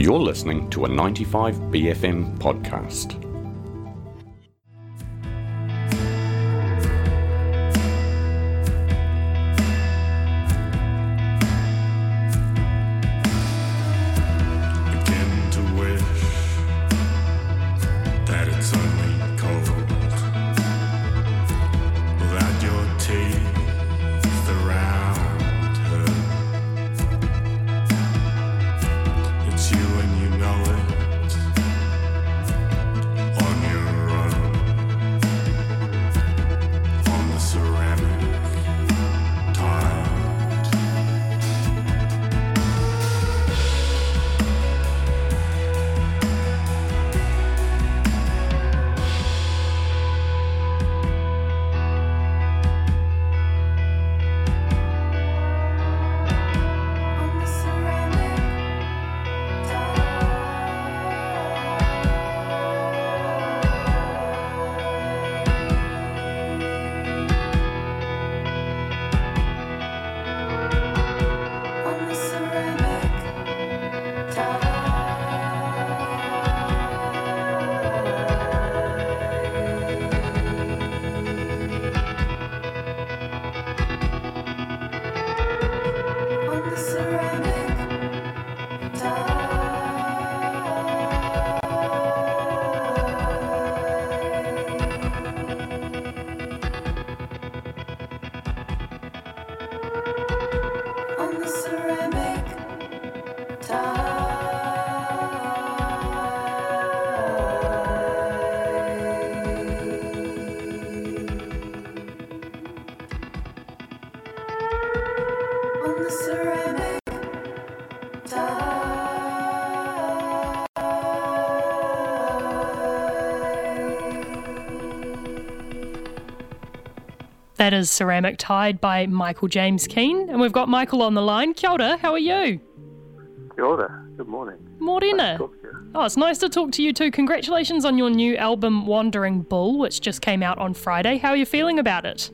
You're listening to a 95BFM podcast. That is Ceramic Tide by Michael James Keane. And we've got Michael on the line. Kia ora, how are you? Kia ora, good morning. Morena. Nice to talk to you. Oh, it's nice to talk to you too. Congratulations on your new album, Wandering Bull, which just came out on Friday. How are you feeling about it?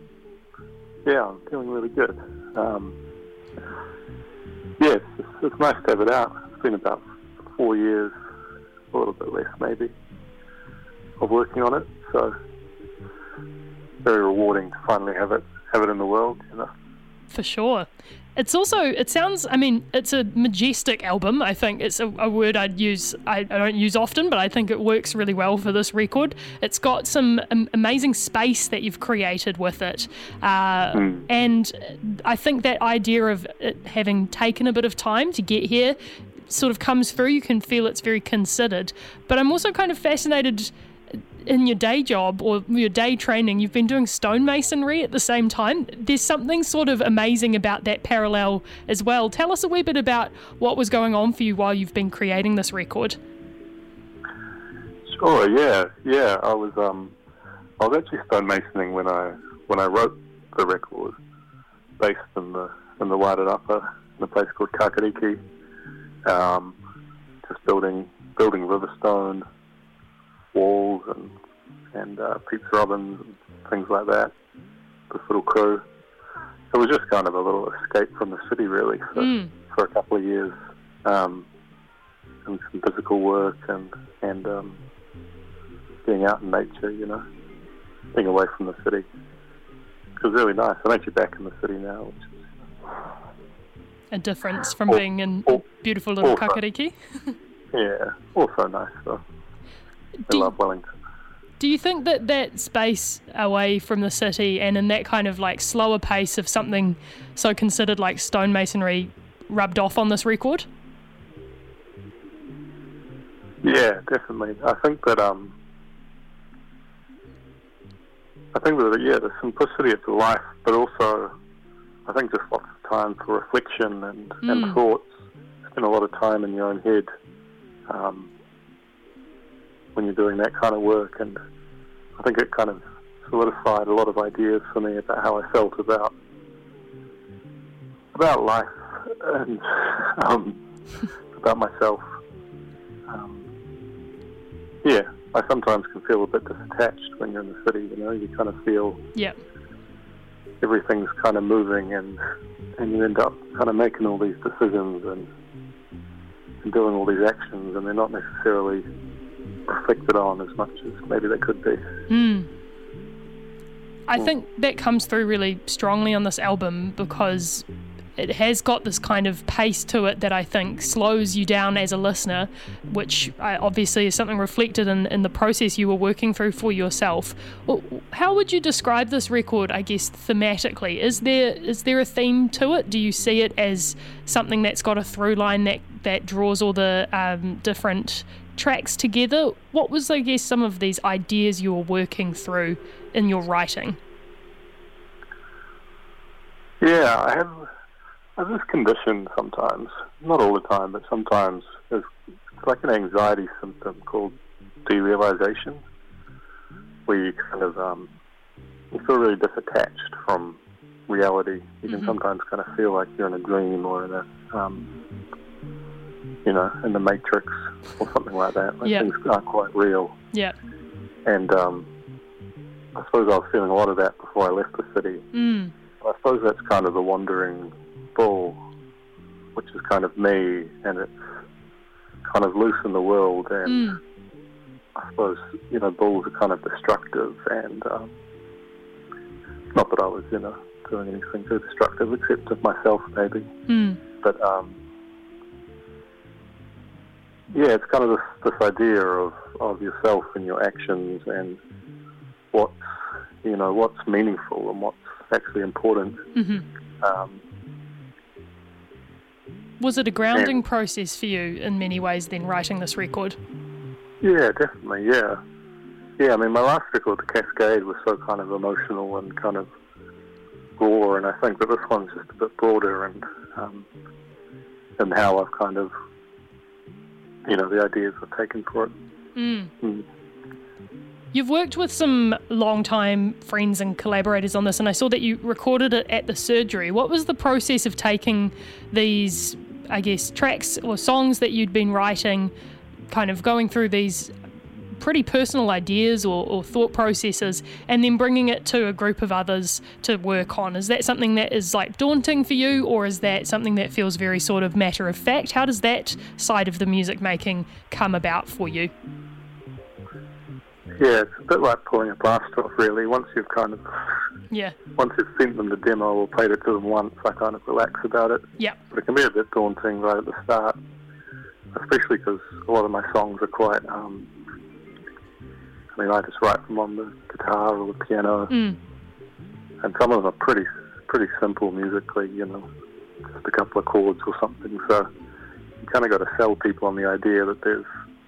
Yeah, I'm feeling really good. It's nice to have it out. It's been about 4 years, a little bit less maybe, of working on it. So very rewarding to finally have it in the world, you know. For sure. It's a majestic album. I think it's a word I don't use often, but I think it works really well for this record. It's got some amazing space that you've created with it. And I think that idea of it having taken a bit of time to get here sort of comes through. You can feel it's very considered. But I'm also kind of fascinated in your day job or your day training, you've been doing stonemasonry at the same time. There's something sort of amazing about that parallel as well. Tell us a wee bit about what was going on for you while you've been creating this record. Sure, yeah. I was actually stonemasoning when I wrote the record, based in the Wairarapa, in a place called Kakariki. Just building riverstone walls and Pete Robbins and things like that. This little crew. It was just kind of a little escape from the city, really, for a couple of years, and some physical work and being out in nature, you know, being away from the city. It was really nice. I'm actually back in the city now, which is a difference from being in beautiful little Kakariki. Yeah, also nice though. I love Wellington. Do you think that space away from the city and in that kind of like slower pace of something so considered like stonemasonry rubbed off on this record? Yeah, definitely. I think that the simplicity of the life, but also I think just lots of time for reflection and thoughts. Spend a lot of time in your own head. When you're doing that kind of work, and I think it kind of solidified a lot of ideas for me about how I felt about life and about myself. I sometimes can feel a bit disattached when you're in the city, you know. You kind of feel everything's kind of moving and you end up kind of making all these decisions and and doing all these actions, and they're not necessarily reflected on as much as maybe they could be. I think that comes through really strongly on this album because it has got this kind of pace to it that I think slows you down as a listener, which obviously is something reflected in the process you were working through for yourself. Well, how would you describe this record, I guess, thematically? Is there a theme to it? Do you see it as something that's got a through line that draws all the different tracks together? What was, I guess, some of these ideas you were working through in your writing? Yeah, I have this condition sometimes, not all the time, but sometimes it's like an anxiety symptom called derealization, where you kind of you feel really disattached from reality. You can sometimes kind of feel like you're in a dream or in a in the Matrix or something like that. Like things aren't quite real. Yeah. And I suppose I was feeling a lot of that before I left the city. I suppose that's kind of the wandering bull, which is kind of me, and it's kind of loose in the world, and I suppose, bulls are kind of destructive, and not that I was, doing anything too destructive, except of myself, maybe. But, yeah, it's kind of this idea of yourself and your actions and what's meaningful and what's actually important. Was it a grounding process for you in many ways then, writing this record? Yeah, definitely, yeah. Yeah, I mean, my last record, The Cascade, was so kind of emotional and kind of raw, and I think that this one's just a bit broader and how I've kind of, the ideas I've taken for it. You've worked with some long-time friends and collaborators on this, and I saw that you recorded it at the Surgery. What was the process of taking these, I guess, tracks or songs that you'd been writing, kind of going through these pretty personal ideas or thought processes, and then bringing it to a group of others to work on? Is that something that is like daunting for you, or is that something that feels very sort of matter of fact? How does that side of the music making come about for you? Yeah, it's a bit like pulling a plaster off, really. Once you've sent them the demo or played it to them once, I kind of relax about it. Yeah. But it can be a bit daunting right at the start, especially because a lot of my songs are quite, I just write them on the guitar or the piano, and some of them are pretty simple musically, just a couple of chords or something. So you kind of got to sell people on the idea that there's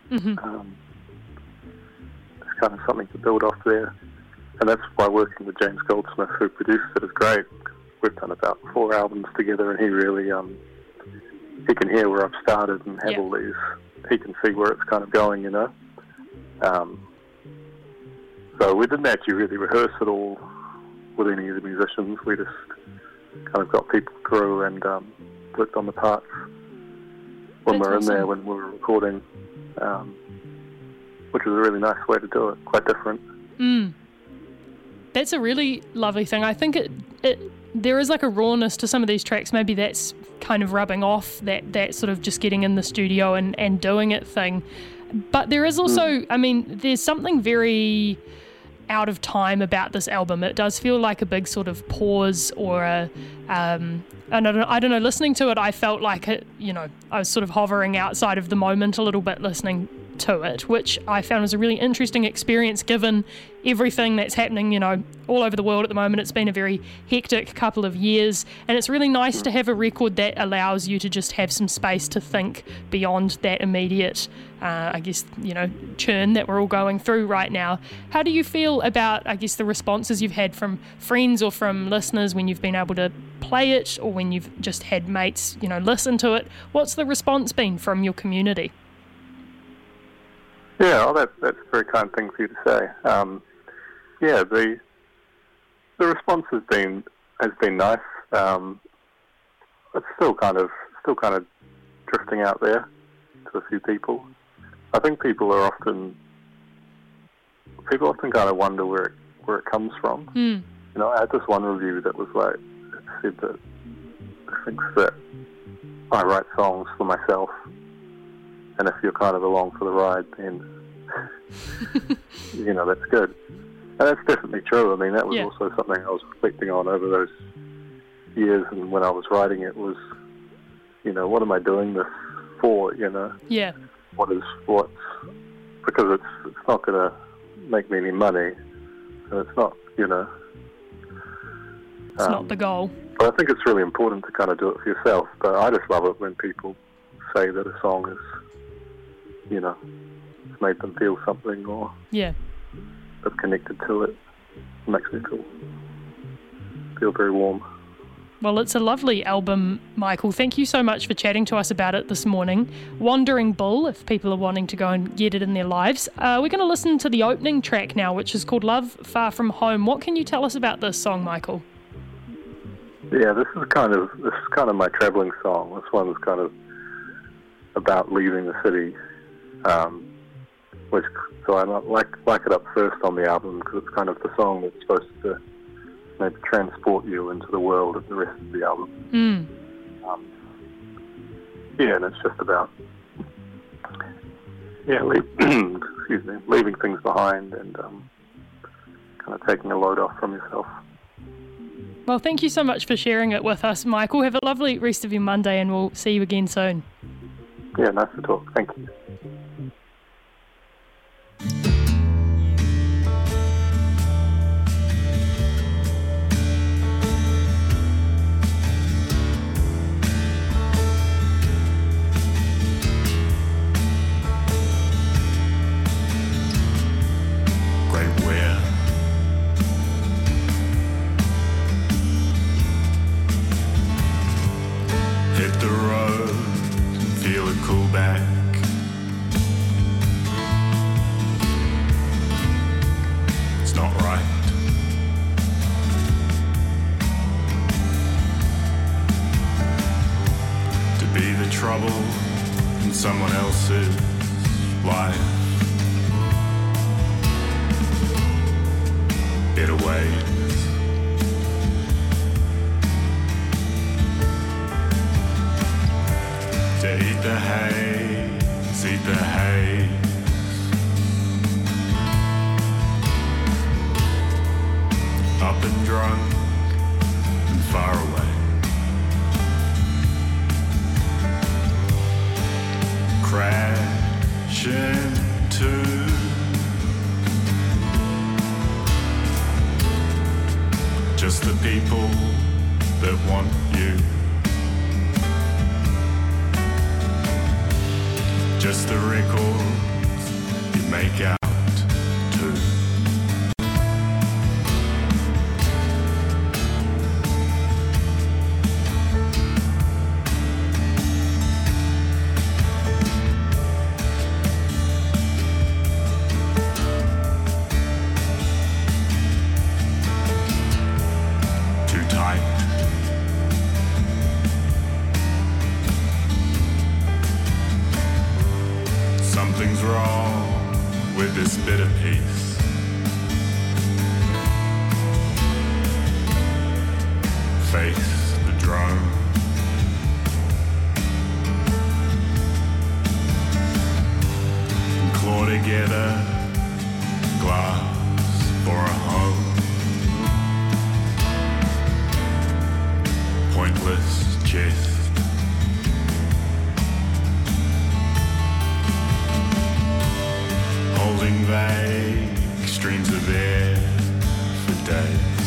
kind of something to build off there, and that's why working with James Goldsmith, who produced it, is great. We've done about 4 albums together, and he really he can hear where I've started and have all these. He can see where it's kind of going, So we didn't actually really rehearse at all with any of the musicians. We just kind of got people through and worked on the parts when we were in there, when we were recording. Which was a really nice way to do it, quite different. That's a really lovely thing. I think there is like a rawness to some of these tracks. Maybe that's kind of rubbing off that sort of just getting in the studio and doing it thing. But there is also, there's something very out of time about this album. It does feel like a big sort of pause or I don't know, listening to it, I felt like it, I was sort of hovering outside of the moment a little bit listening to it, which I found was a really interesting experience given everything that's happening, all over the world at the moment. It's been a very hectic couple of years, and it's really nice to have a record that allows you to just have some space to think beyond that immediate, churn that we're all going through right now. How do you feel about, the responses you've had from friends or from listeners when you've been able to play it, or when you've just had mates, listen to it? What's the response been from your community? Yeah, well, that's a very kind thing for you to say. The response has been nice. It's still kind of drifting out there to a few people. I think people often kind of wonder where it comes from. I had this one review that was like, it said that it thinks that I write songs for myself, And if you're kind of along for the ride, then, that's good. And that's definitely true. I mean, that was also something I was reflecting on over those years, and when I was writing it was, what am I doing this for, Yeah. Because it's not going to make me any money, and it's not, It's not the goal. But I think it's really important to kind of do it for yourself. But I just love it when people say that a song is, it's made them feel something, or they've connected to it. It makes me feel very warm. Well, it's a lovely album, Michael. Thank you so much for chatting to us about it this morning. Wandering Bull, if people are wanting to go and get it in their lives. We're going to listen to the opening track now, which is called Love Far From Home. What can you tell us about this song, Michael? Yeah, this is kind of my travelling song. This one's kind of about leaving the city. So I like it up first on the album because it's kind of the song that's supposed to maybe transport you into the world of the rest of the album. And it's just about leaving things behind and kind of taking a load off from yourself. Well, thank you so much for sharing it with us, Michael. Have a lovely rest of your Monday, and we'll see you again soon. Yeah, nice to talk. Thank you. Trouble in someone else's life. Better ways. To eat the haze, eat the haze. Up and drunk and far away. Crash into just the people that want you, just the records you make out to. Something's wrong with this bitter piece. Face the drone. And claw together glass for a home. Pointless chest. Holding vague streams of air for days.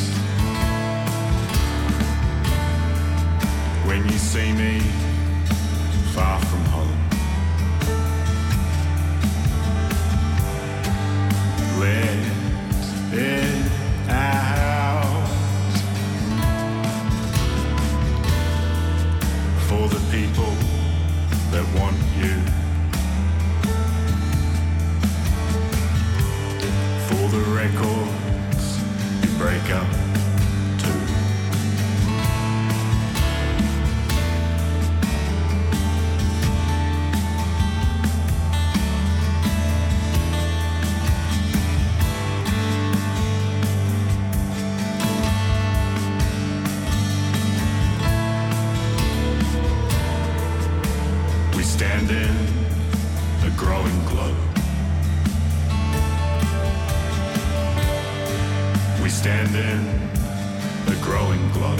When you see me far from home, let it out for the people that want you. The records you break up to. We stand in a growing glow. We stand in a growing glow.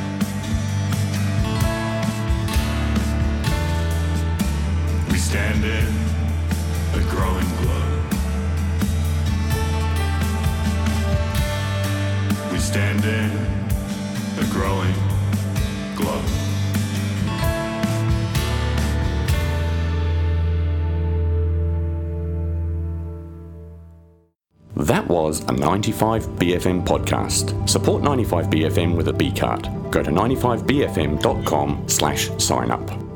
We stand in a growing glow. We stand in a growing glow. That was a 95BFM podcast. Support 95BFM with a B card. Go to 95bfm.com/sign up.